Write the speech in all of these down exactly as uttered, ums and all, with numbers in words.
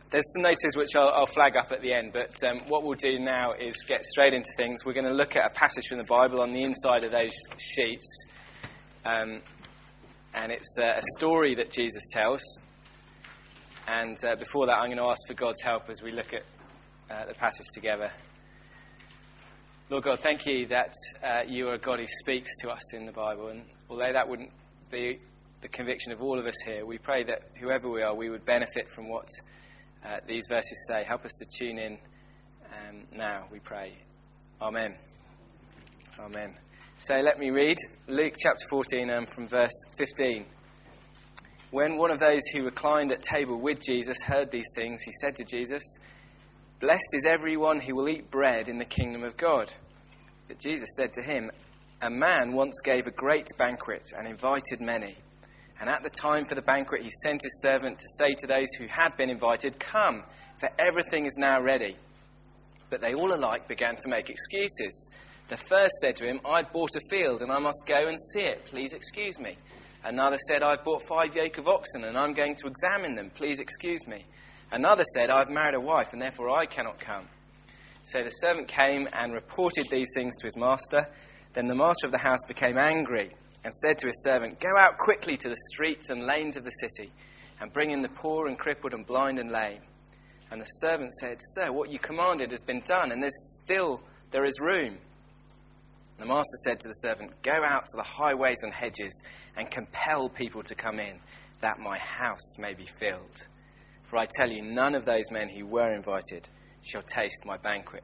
there's some notices which I'll, I'll flag up at the end, but um, what we'll do now is get straight into things. We're going to look at a passage from the Bible on the inside of those sheets, um, and it's uh, a story that Jesus tells. And uh, before that, I'm going to ask for God's help as we look at uh, the passage together. Lord God, thank you that uh, you are a God who speaks to us in the Bible, and although that wouldn't be the conviction of all of us here, we pray that whoever we are, we would benefit from what Uh, these verses say. Help us to tune in um, now, we pray. Amen. Amen. So let me read Luke chapter fourteen um, from verse fifteen. When one of those who reclined at table with Jesus heard these things, he said to Jesus, "Blessed is everyone who will eat bread in the kingdom of God." But Jesus said to him, "A man once gave a great banquet and invited many. And at the time for the banquet, he sent his servant to say to those who had been invited, 'Come, for everything is now ready.' But they all alike began to make excuses. The first said to him, 'I've bought a field and I must go and see it. Please excuse me.' Another said, 'I've bought five yoke of oxen and I'm going to examine them. Please excuse me.' Another said, 'I've married a wife and therefore I cannot come.' So the servant came and reported these things to his master. Then the master of the house became angry and said to his servant, 'Go out quickly to the streets and lanes of the city, and bring in the poor and crippled and blind and lame.' And the servant said, 'Sir, what you commanded has been done, and there's still there is room.' The master said to the servant, 'Go out to the highways and hedges, and compel people to come in, that my house may be filled. For I tell you, none of those men who were invited shall taste my banquet.'"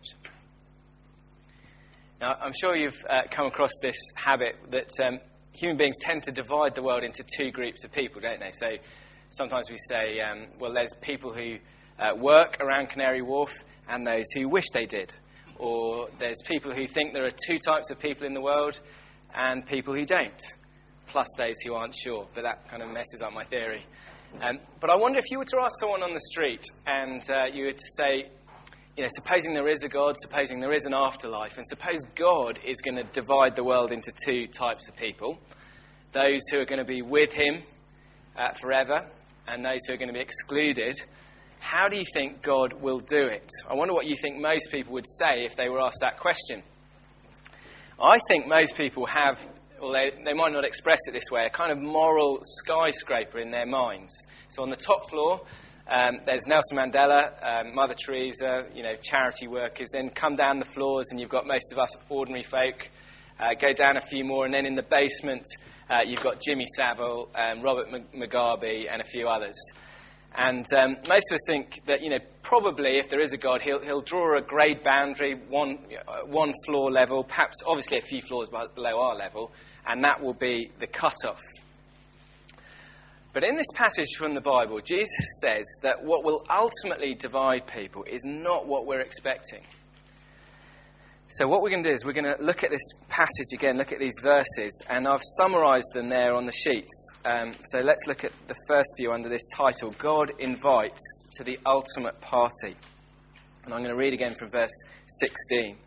Now, I'm sure you've uh, come across this habit that um, human beings tend to divide the world into two groups of people, don't they? So sometimes we say, um, well, there's people who uh, work around Canary Wharf and those who wish they did. Or there's people who think there are two types of people in the world and people who don't, plus those who aren't sure. But that kind of messes up my theory. Um, but I wonder if you were to ask someone on the street and uh, you were to say, you know, supposing there is a God, supposing there is an afterlife, and suppose God is going to divide the world into two types of people, those who are going to be with him uh, forever and those who are going to be excluded, how do you think God will do it? I wonder what you think most people would say if they were asked that question. I think most people have, or they, they might not express it this way, a kind of moral skyscraper in their minds. So on the top floor, Um, there's Nelson Mandela, um, Mother Teresa, you know, charity workers. Then come down the floors and you've got most of us ordinary folk. Uh, go down a few more, and then in the basement uh, you've got Jimmy Savile, um, Robert M- Mugabe and a few others. And um, most of us think that, you know, probably if there is a God, he'll, he'll draw a grade boundary, one, uh, one floor level, perhaps obviously a few floors below our level, and that will be the cut-off. But in this passage from the Bible, Jesus says that what will ultimately divide people is not what we're expecting. So what we're going to do is we're going to look at this passage again, look at these verses, and I've summarised them there on the sheets. Um, so let's look at the first few under this title, God Invites to the Ultimate Party. And I'm going to read again from verse sixteen.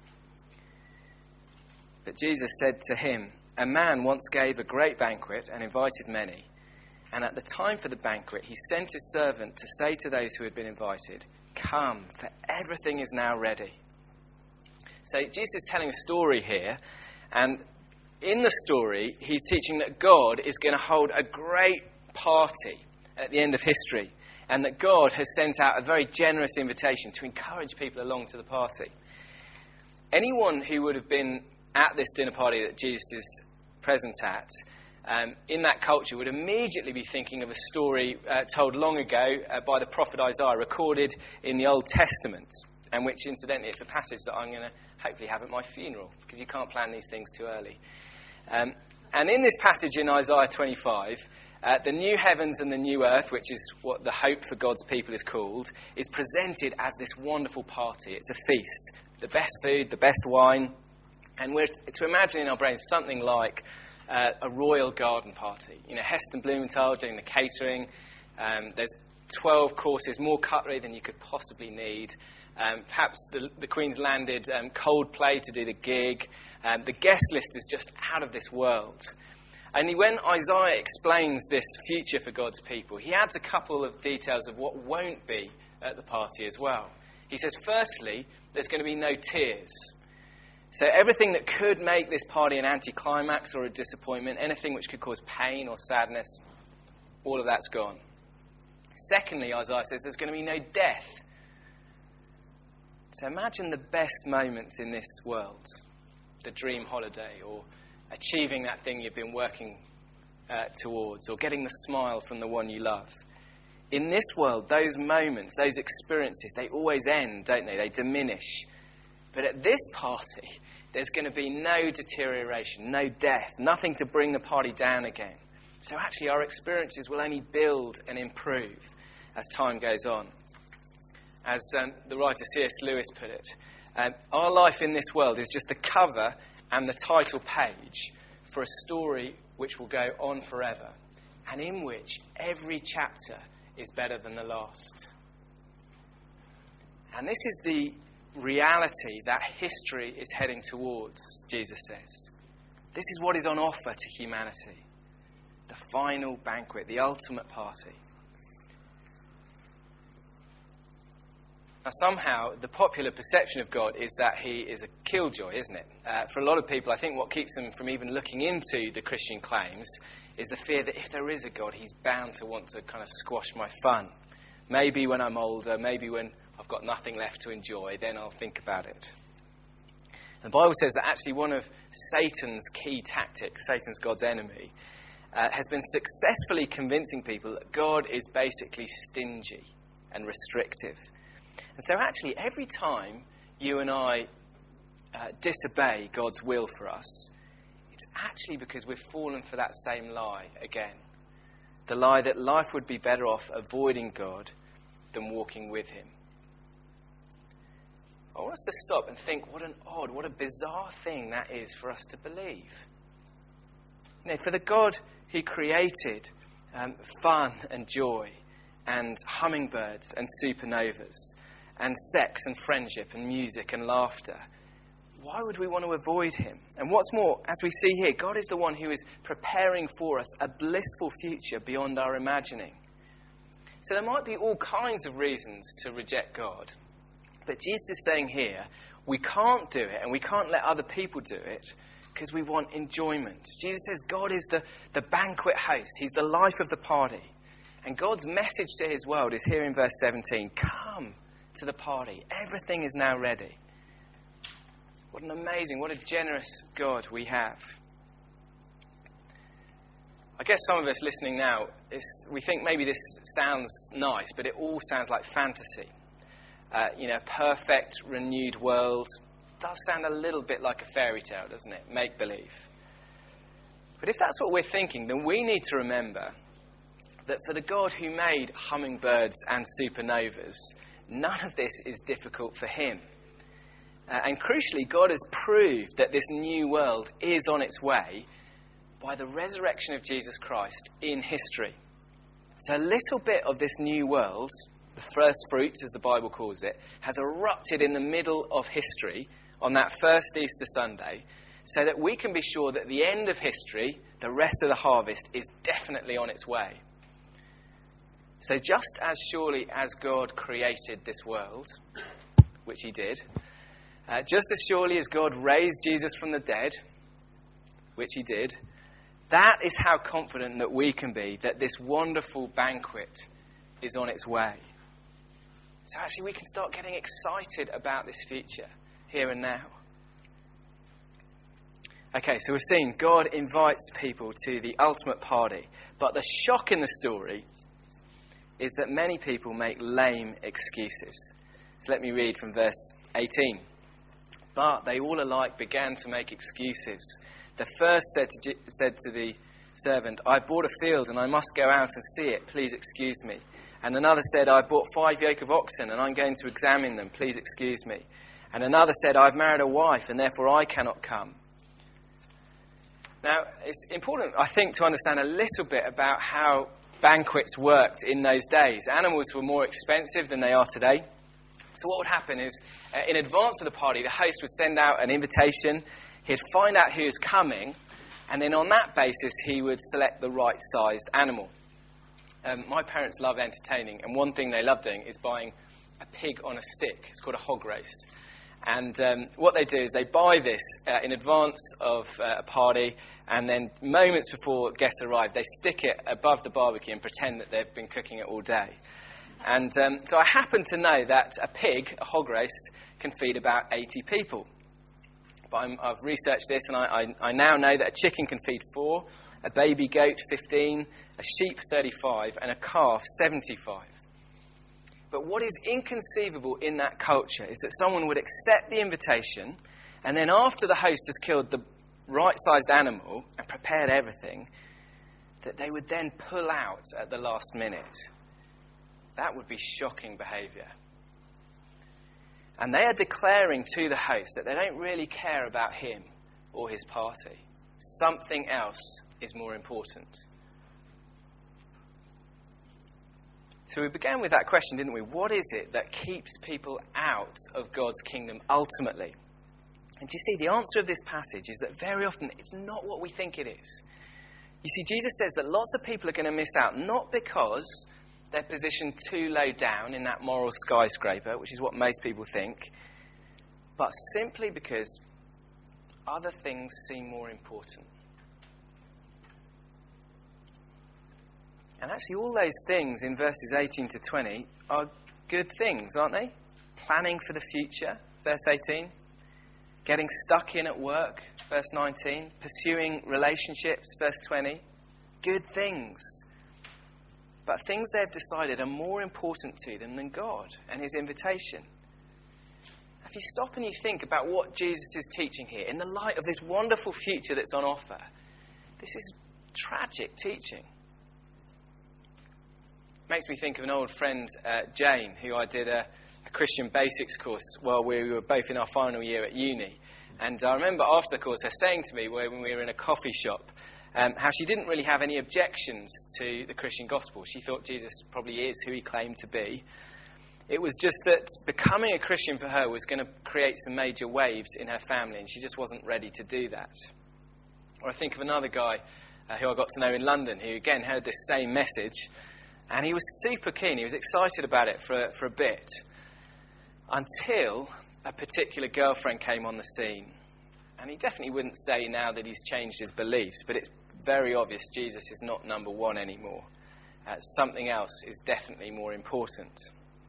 But Jesus said to him, "A man once gave a great banquet and invited many. And at the time for the banquet, he sent his servant to say to those who had been invited, 'Come, for everything is now ready.'" So Jesus is telling a story here, and in the story, he's teaching that God is going to hold a great party at the end of history, and that God has sent out a very generous invitation to encourage people along to the party. Anyone who would have been at this dinner party that Jesus is present at, Um, in that culture, would immediately be thinking of a story uh, told long ago uh, by the prophet Isaiah, recorded in the Old Testament, and which, incidentally, it's a passage that I'm going to hopefully have at my funeral, because you can't plan these things too early. Um, and in this passage in Isaiah twenty-five, uh, the new heavens and the new earth, which is what the hope for God's people is called, is presented as this wonderful party. It's a feast, the best food, the best wine, and we're to imagine in our brains something like Uh, a royal garden party. You know, Heston Blumenthal doing the catering. Um, there's twelve courses, more cutlery than you could possibly need. Um, perhaps the, the Queen's landed um, Coldplay to do the gig. Um, the guest list is just out of this world. And when Isaiah explains this future for God's people, he adds a couple of details of what won't be at the party as well. He says, firstly, there's going to be no tears. So everything that could make this party an anticlimax or a disappointment, anything which could cause pain or sadness, all of that's gone. Secondly, Isaiah says, there's going to be no death. So imagine the best moments in this world, the dream holiday, or achieving that thing you've been working uh, towards, or getting the smile from the one you love. In this world, those moments, those experiences, they always end, don't they? They diminish. But at this party, there's going to be no deterioration, no death, nothing to bring the party down again. So actually, our experiences will only build and improve as time goes on. As um, the writer C S Lewis put it, um, our life in this world is just the cover and the title page for a story which will go on forever, and in which every chapter is better than the last. And this is the reality that history is heading towards, Jesus says. This is what is on offer to humanity. The final banquet, the ultimate party. Now, somehow, the popular perception of God is that he is a killjoy, isn't it? Uh, for a lot of people, I think what keeps them from even looking into the Christian claims is the fear that if there is a God, he's bound to want to kind of squash my fun. Maybe when I'm older, maybe when I've got nothing left to enjoy, then I'll think about it. The Bible says that actually one of Satan's key tactics, Satan's God's enemy, uh, has been successfully convincing people that God is basically stingy and restrictive. And so actually every time you and I uh, disobey God's will for us, it's actually because we've fallen for that same lie again. The lie that life would be better off avoiding God than walking with him. I want us to stop and think what an odd, what a bizarre thing that is for us to believe. You know, for the God who created um, fun and joy and hummingbirds and supernovas and sex and friendship and music and laughter, why would we want to avoid him? And what's more, as we see here, God is the one who is preparing for us a blissful future beyond our imagining. So there might be all kinds of reasons to reject God. But Jesus is saying here, we can't do it and we can't let other people do it because we want enjoyment. Jesus says God is the, the banquet host. He's the life of the party. And God's message to his world is here in verse seventeen. Come to the party. Everything is now ready. What an amazing, what a generous God we have. I guess some of us listening now, is, we think maybe this sounds nice, but it all sounds like fantasy. Uh, you know, perfect, renewed world. Does sound a little bit like a fairy tale, doesn't it? Make-believe. But if that's what we're thinking, then we need to remember that for the God who made hummingbirds and supernovas, none of this is difficult for him. Uh, and crucially, God has proved that this new world is on its way by the resurrection of Jesus Christ in history. So a little bit of this new world, the first fruits, as the Bible calls it, has erupted in the middle of history on that first Easter Sunday, so that we can be sure that the end of history, the rest of the harvest, is definitely on its way. So just as surely as God created this world, which he did, uh, just as surely as God raised Jesus from the dead, which he did, that is how confident that we can be that this wonderful banquet is on its way. So actually we can start getting excited about this future, here and now. Okay, so we've seen God invites people to the ultimate party. But the shock in the story is that many people make lame excuses. So let me read from verse eighteen. But they all alike began to make excuses. The first said to, said to the servant, I bought a field and I must go out and see it. Please excuse me. And another said, I bought five yoke of oxen and I'm going to examine them. Please excuse me. And another said, I've married a wife and therefore I cannot come. Now, it's important, I think, to understand a little bit about how banquets worked in those days. Animals were more expensive than they are today. So what would happen is, uh, in advance of the party, the host would send out an invitation. He'd find out who's coming, and then on that basis, he would select the right-sized animal. Um, my parents love entertaining, and one thing they love doing is buying a pig on a stick. It's called a hog roast. And um, what they do is they buy this uh, in advance of uh, a party, and then moments before guests arrive, they stick it above the barbecue and pretend that they've been cooking it all day. And um, so I happen to know that a pig, a hog roast, can feed about eighty people. But I'm, I've researched this, and I, I, I now know that a chicken can feed four, a baby goat fifteen, a sheep thirty-five, and a calf seventy-five. But what is inconceivable in that culture is that someone would accept the invitation, and then after the host has killed the right-sized animal and prepared everything, that they would then pull out at the last minute. That would be shocking behaviour. And they are declaring to the host that they don't really care about him or his party. Something else is more important. So we began with that question, didn't we? What is it that keeps people out of God's kingdom ultimately? And you see, the answer of this passage is that very often it's not what we think it is. You see, Jesus says that lots of people are going to miss out, not because they're positioned too low down in that moral skyscraper, which is what most people think, but simply because other things seem more important. And actually all those things in verses eighteen to twenty are good things, aren't they? Planning for the future, verse eighteen. Getting stuck in at work, verse nineteen. Pursuing relationships, verse twenty. Good things. But things they've decided are more important to them than God and his invitation. If you stop and you think about what Jesus is teaching here, in the light of this wonderful future that's on offer, this is tragic teaching. Makes me think of an old friend, uh, Jane, who I did a, a Christian Basics course while we were both in our final year at uni. And I remember after the course her saying to me when we were in a coffee shop um, how she didn't really have any objections to the Christian gospel. She thought Jesus probably is who he claimed to be. It was just that becoming a Christian for her was going to create some major waves in her family, and she just wasn't ready to do that. Or I think of another guy uh, who I got to know in London who again heard this same message. And he was super keen. He was excited about it for, for a bit until a particular girlfriend came on the scene. And he definitely wouldn't say now that he's changed his beliefs, but it's very obvious Jesus is not number one anymore. Uh, something else is definitely more important.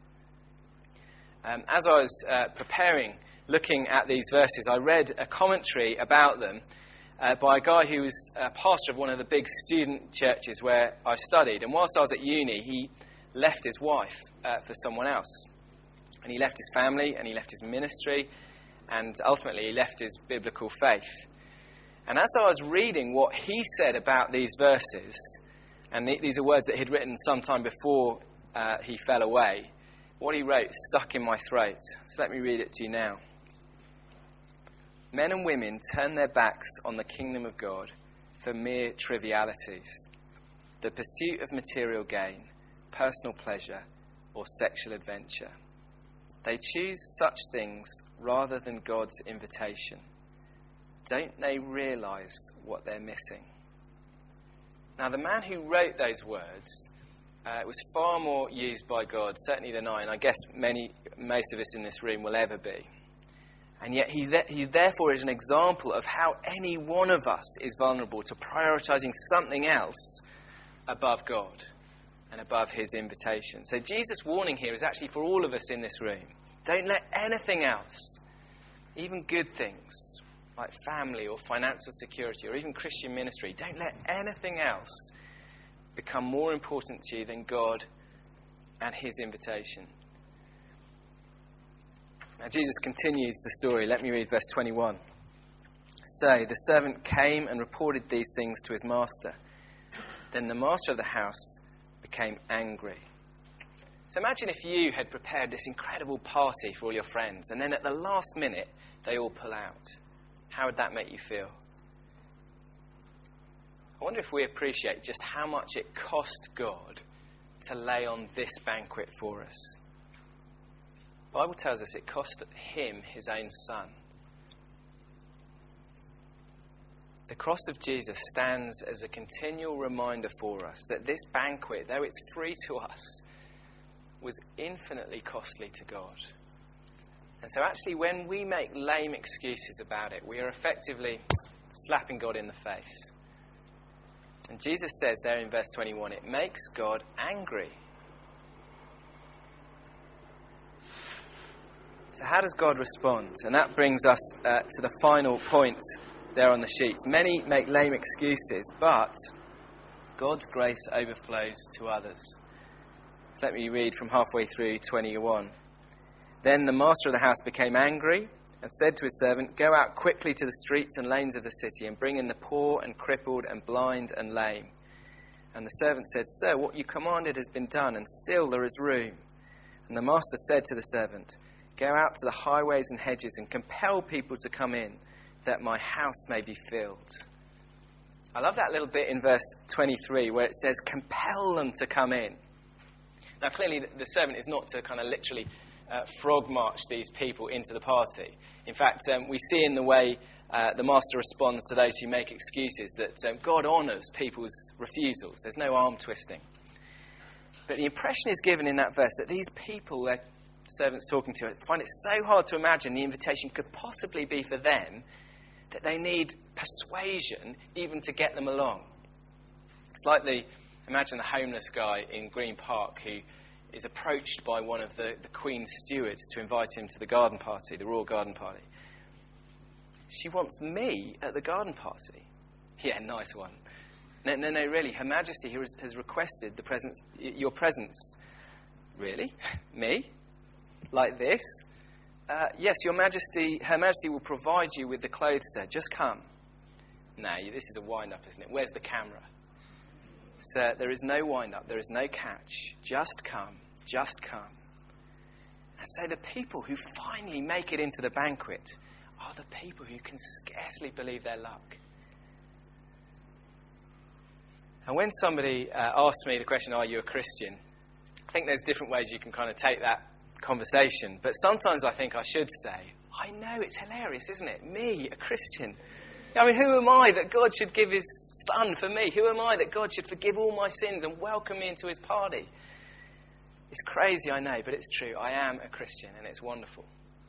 Um, as I was uh, preparing, looking at these verses, I read a commentary about them Uh, by a guy who was a pastor of one of the big student churches where I studied. And whilst I was at uni, he left his wife uh, for someone else. And he left his family, and he left his ministry, and ultimately he left his biblical faith. And as I was reading what he said about these verses, and th- these are words that he'd written sometime before uh, he fell away, what he wrote stuck in my throat. So let me read it to you now. Men and women turn their backs on the kingdom of God for mere trivialities, the pursuit of material gain, personal pleasure, or sexual adventure. They choose such things rather than God's invitation. Don't they realize what they're missing? Now, the man who wrote those words uh, was far more used by God, certainly than I, and I guess many, most of us in this room will ever be. And yet he, th- he therefore is an example of how any one of us is vulnerable to prioritizing something else above God and above his invitation. So Jesus' warning here is actually for all of us in this room. Don't let anything else, even good things like family or financial security or even Christian ministry, don't let anything else become more important to you than God and his invitation. Now, Jesus continues the story. Let me read verse twenty-one. So, the servant came and reported these things to his master. Then the master of the house became angry. So imagine if you had prepared this incredible party for all your friends, and then at the last minute, they all pull out. How would that make you feel? I wonder if we appreciate just how much it cost God to lay on this banquet for us. The Bible tells us it cost him his own son. The cross of Jesus stands as a continual reminder for us that this banquet, though it's free to us, was infinitely costly to God. And so actually when we make lame excuses about it, we are effectively slapping God in the face. And Jesus says there in verse twenty-one, it makes God angry. So how does God respond? And that brings us uh, to the final point there on the sheets. Many make lame excuses, but God's grace overflows to others. So let me read from halfway through twenty-one. Then the master of the house became angry and said to his servant, go out quickly to the streets and lanes of the city and bring in the poor and crippled and blind and lame. And the servant said, sir, what you commanded has been done, and still there is room. And the master said to the servant, go out to the highways and hedges and compel people to come in, that my house may be filled. I love that little bit in verse twenty-three where it says, compel them to come in. Now, clearly, the servant is not to kind of literally uh, frog march these people into the party. In fact, um, we see in the way uh, the master responds to those who make excuses that um, God honours people's refusals. There's no arm twisting. But the impression is given in that verse that these people their servant's talking to find it so hard to imagine the invitation could possibly be for them that they need persuasion even to get them along. It's like the, imagine the homeless guy in Green Park who is approached by one of the, the Queen's stewards to invite him to the garden party, the Royal Garden Party. She wants me at the garden party. Yeah, nice one. No, no, no, really, Her Majesty has, has requested the presence, your presence. Really? Me? Like this? Uh, yes, Your Majesty, Her Majesty will provide you with the clothes, sir. Just come. No, this is a wind-up, isn't it? Where's the camera? Sir, there is no wind-up. There is no catch. Just come. Just come. And so the people who finally make it into the banquet are the people who can scarcely believe their luck. And when somebody uh, asks me the question, are you a Christian? I think there's different ways you can kind of take that conversation. But sometimes I think I should say, I know, it's hilarious, isn't it? Me, a Christian. I mean, who am I that God should give his son for me? Who am I that God should forgive all my sins and welcome me into his party? It's crazy, I know, but it's true. I am a Christian, and it's wonderful.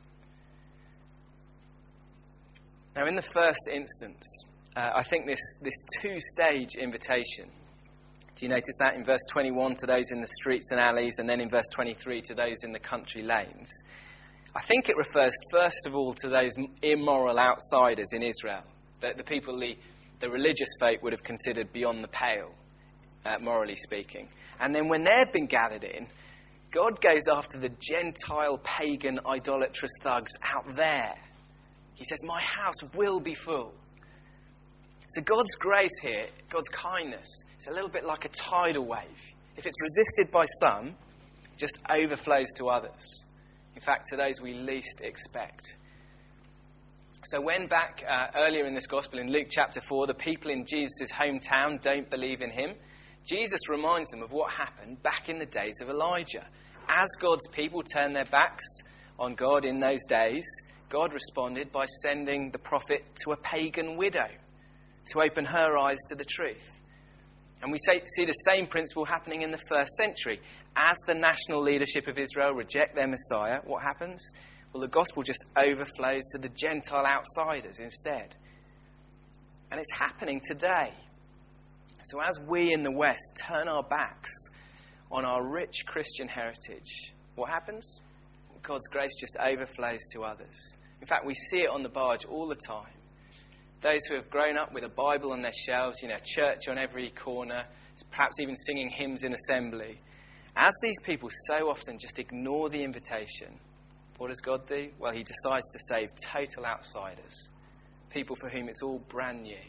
Now, in the first instance, uh, I think this, this two-stage invitation, do you notice that in verse twenty-one to those in the streets and alleys, and then in verse twenty-three to those in the country lanes? I think it refers first of all to those immoral outsiders in Israel, the, the people the, the religious folk would have considered beyond the pale, uh, morally speaking. And then when they've been gathered in, God goes after the Gentile, pagan, idolatrous thugs out there. He says, my house will be full. So God's grace here, God's kindness, it's a little bit like a tidal wave. If it's resisted by some, it just overflows to others. In fact, to those we least expect. So when back uh, earlier in this gospel, in Luke chapter four, the people in Jesus' hometown don't believe in him, Jesus reminds them of what happened back in the days of Elijah. As God's people turned their backs on God in those days, God responded by sending the prophet to a pagan widow to open her eyes to the truth. And we say, see the same principle happening in the first century. As the national leadership of Israel reject their Messiah, what happens? Well, the gospel just overflows to the Gentile outsiders instead. And it's happening today. So as we in the West turn our backs on our rich Christian heritage, what happens? God's grace just overflows to others. In fact, we see it on the barge all the time. Those who have grown up with a Bible on their shelves, you know, church on every corner, perhaps even singing hymns in assembly. As these people so often just ignore the invitation, what does God do? Well, he decides to save total outsiders, people for whom it's all brand new.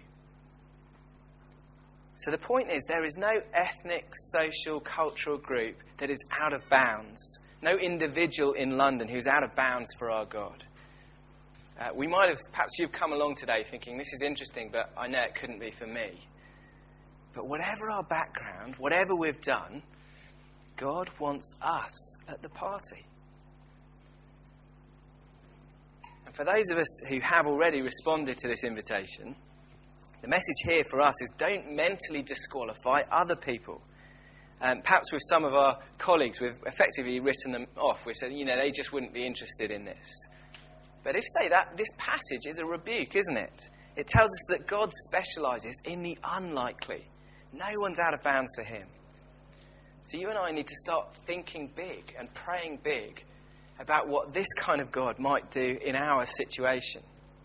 So the point is, there is no ethnic, social, cultural group that is out of bounds. No individual in London who's out of bounds for our God. Uh, we might have, perhaps you've come along today thinking, this is interesting, but I know it couldn't be for me. But whatever our background, whatever we've done, God wants us at the party. And for those of us who have already responded to this invitation, the message here for us is don't mentally disqualify other people. Um, perhaps with some of our colleagues, we've effectively written them off. We've said, you know, they just wouldn't be interested in this. But if say that, this passage is a rebuke, isn't it? It tells us that God specialises in the unlikely. No one's out of bounds for him. So you and I need to start thinking big and praying big about what this kind of God might do in our situation.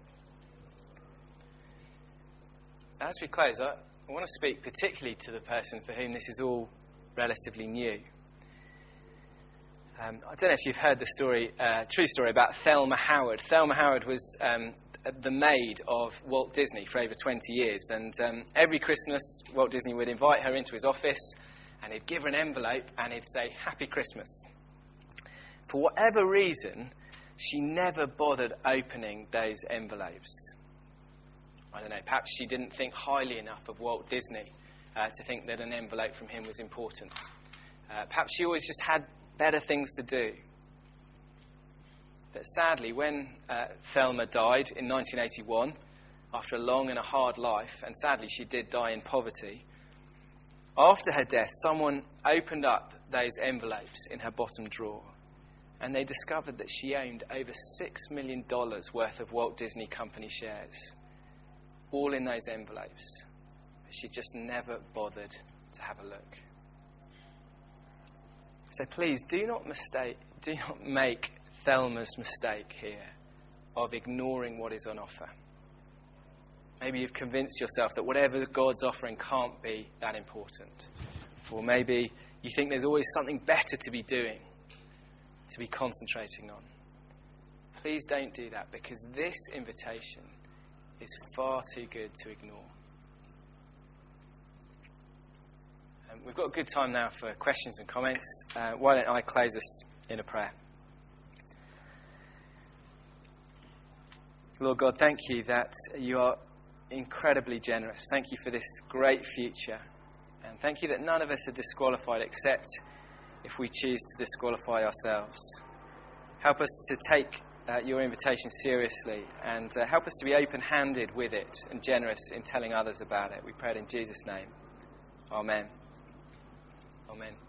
As we close, I, I want to speak particularly to the person for whom this is all relatively new. Um, I don't know if you've heard the story, uh, true story about Thelma Howard. Thelma Howard was um, the maid of Walt Disney for over twenty years, and um, every Christmas Walt Disney would invite her into his office and he'd give her an envelope and he'd say, "Happy Christmas." For whatever reason, she never bothered opening those envelopes. I don't know, perhaps she didn't think highly enough of Walt Disney uh, to think that an envelope from him was important. Uh, perhaps she always just had better things to do. But sadly, when uh, Thelma died in nineteen eighty-one, after a long and a hard life, and sadly she did die in poverty, after her death, someone opened up those envelopes in her bottom drawer, and they discovered that she owned over six million dollars worth of Walt Disney Company shares, all in those envelopes. She just never bothered to have a look. So please, do not mistake, do not make Thelma's mistake here of ignoring what is on offer. Maybe you've convinced yourself that whatever God's offering can't be that important. Or maybe you think there's always something better to be doing, to be concentrating on. Please don't do that, because this invitation is far too good to ignore. Um, we've got a good time now for questions and comments. Uh, why don't I close us in a prayer? Lord God, thank you that you are incredibly generous. Thank you for this great future. And thank you that none of us are disqualified except if we choose to disqualify ourselves. Help us to take uh, your invitation seriously, and uh, help us to be open-handed with it and generous in telling others about it. We pray it in Jesus' name. Amen. Amen.